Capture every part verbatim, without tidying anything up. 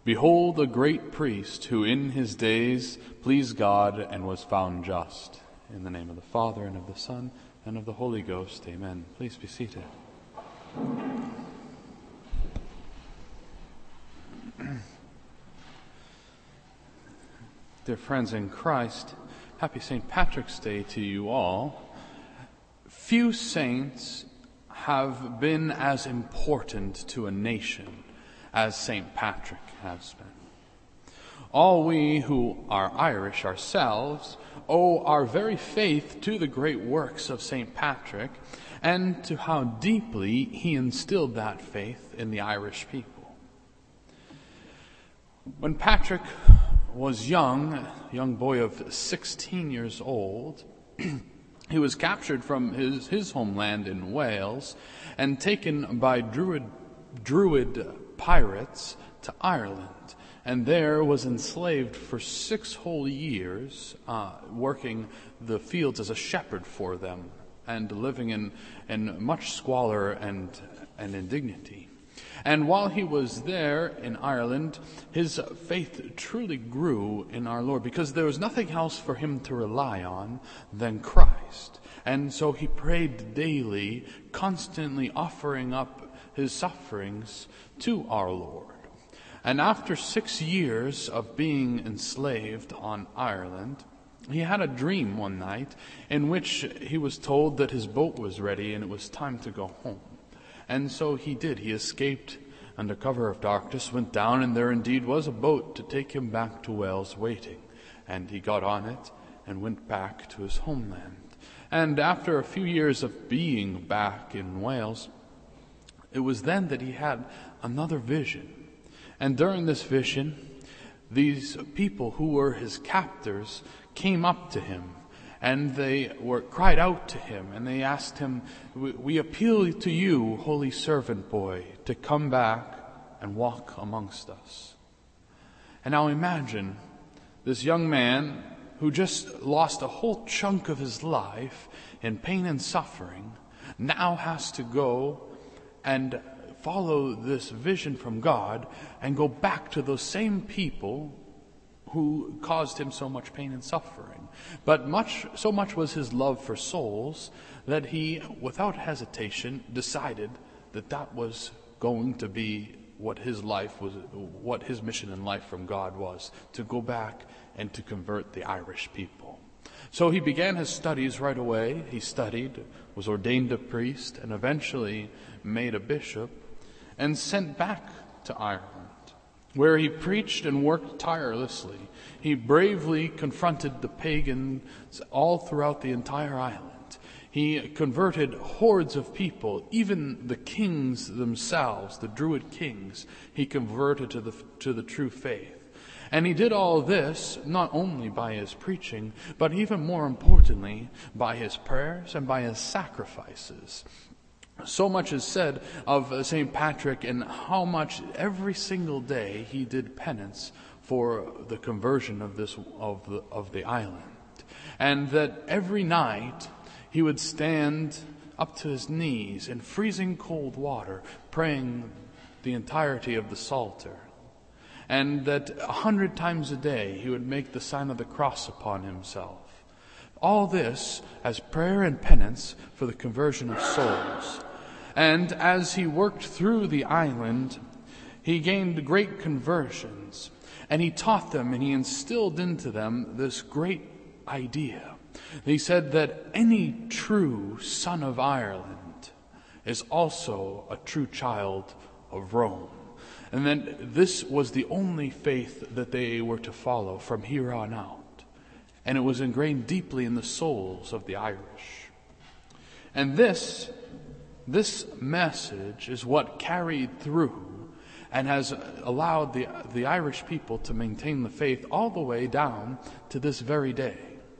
Behold a great priest who in his days pleased God and was found just. In the name of the Father, and of the Son, and of the Holy Ghost. Amen. Please be seated. Dear friends in Christ, happy Saint Patrick's Day to you all. Few saints have been as important to a nation as Saint Patrick has been. All we who are Irish ourselves owe our very faith to the great works of Saint Patrick and to how deeply he instilled that faith in the Irish people. When Patrick was young, a young boy of sixteen years old, he was captured from his, his homeland in Wales and taken by Druid, Druid pirates to Ireland, and there was enslaved for six whole years, uh, working the fields as a shepherd for them and living in, in much squalor and, and indignity. And while he was there in Ireland, his faith truly grew in our Lord, because there was nothing else for him to rely on than Christ. And so he prayed daily, constantly offering up his sufferings to our Lord. And after six years of being enslaved on Ireland, he had a dream one night in which he was told that his boat was ready and it was time to go home. And so he did. He escaped under cover of darkness, went down, and there indeed was a boat to take him back to Wales waiting. And he got on it and went back to his homeland. And after a few years of being back in Wales, it was then that he had another vision. And during this vision, these people who were his captors came up to him, and they were cried out to him, and they asked him, "We appeal to you, holy servant boy, to come back and walk amongst us." And now imagine this young man who just lost a whole chunk of his life in pain and suffering, now has to go and follow this vision from God and go back to those same people who caused him so much pain and suffering. But much, so much was his love for souls that he, without hesitation, decided that that was going to be what his life was, what his mission in life from God was, to go back and to convert the Irish people. So he began his studies right away. He studied, was ordained a priest, and eventually made a bishop, and sent back to Ireland, where he preached and worked tirelessly. He bravely confronted the pagans all throughout the entire island. He converted hordes of people, even the kings themselves, the Druid kings, he converted to the, to the true faith. And he did all this not only by his preaching, but even more importantly, by his prayers and by his sacrifices. So much is said of Saint Patrick and how much every single day he did penance for the conversion of this of the, of the island. And that every night he would stand up to his knees in freezing cold water, praying the entirety of the Psalter. And that a hundred times a day he would make the sign of the cross upon himself. All this as prayer and penance for the conversion of souls. And as he worked through the island, he gained great conversions. And he taught them and he instilled into them this great idea. He said that any true son of Ireland is also a true child of Rome. And that this was the only faith that they were to follow from here on out. And it was ingrained deeply in the souls of the Irish. And this, this message is what carried through and has allowed the, the Irish people to maintain the faith all the way down to this very day.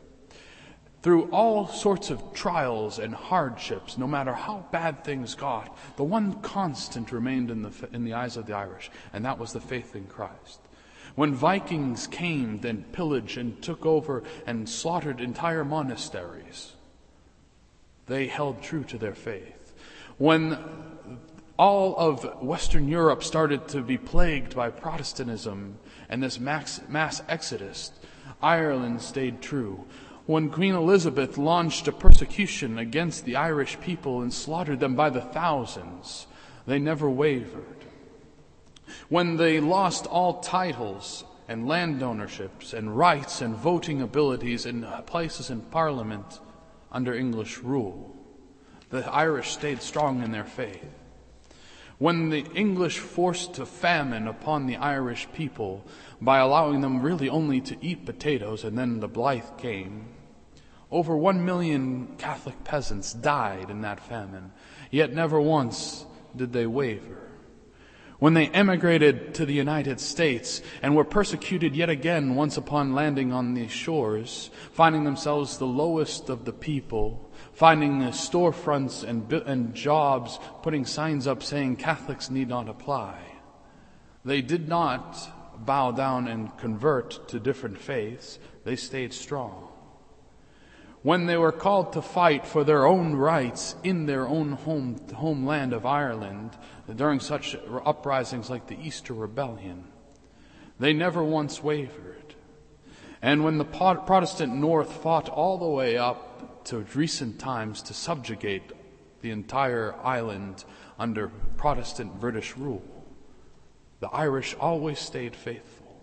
Through all sorts of trials and hardships, no matter how bad things got, the one constant remained in the, in the eyes of the Irish, and that was the faith in Christ. When Vikings came and pillaged and took over and slaughtered entire monasteries, they held true to their faith. When all of Western Europe started to be plagued by Protestantism and this mass, mass exodus, Ireland stayed true. When Queen Elizabeth launched a persecution against the Irish people and slaughtered them by the thousands, they never wavered. When they lost all titles and land ownerships and rights and voting abilities and places in Parliament under English rule, the Irish stayed strong in their faith. When the English forced a famine upon the Irish people by allowing them really only to eat potatoes, and then the Blythe came, over one million Catholic peasants died in that famine, yet never once did they waver. When they emigrated to the United States and were persecuted yet again once upon landing on these shores, finding themselves the lowest of the people, finding the storefronts and, and jobs putting signs up saying Catholics need not apply, they did not bow down and convert to different faiths. They stayed strong. When they were called to fight for their own rights in their own home homeland of Ireland, during such uprisings like the Easter Rebellion, they never once wavered. And when the Protestant North fought all the way up to recent times to subjugate the entire island under Protestant British rule, the Irish always stayed faithful.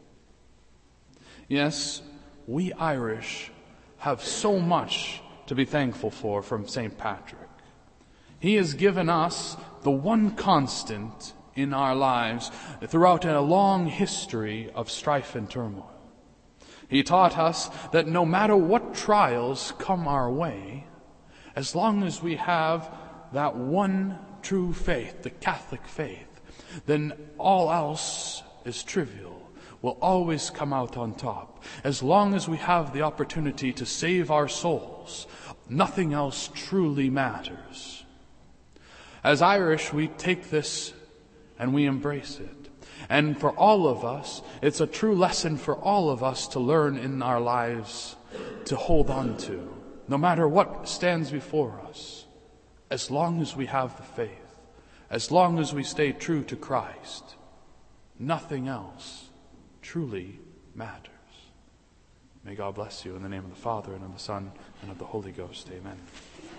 Yes, we Irish have so much to be thankful for from Saint Patrick. He has given us the one constant in our lives throughout a long history of strife and turmoil. He taught us that no matter what trials come our way, as long as we have that one true faith, the Catholic faith, then all else is trivial, will always come out on top. As long as we have the opportunity to save our souls, nothing else truly matters. As Irish, we take this and we embrace it. And for all of us, it's a true lesson for all of us to learn in our lives to hold on to, no matter what stands before us, as long as we have the faith, as long as we stay true to Christ, nothing else truly matters. May God bless you in the name of the Father, and of the Son, and of the Holy Ghost. Amen.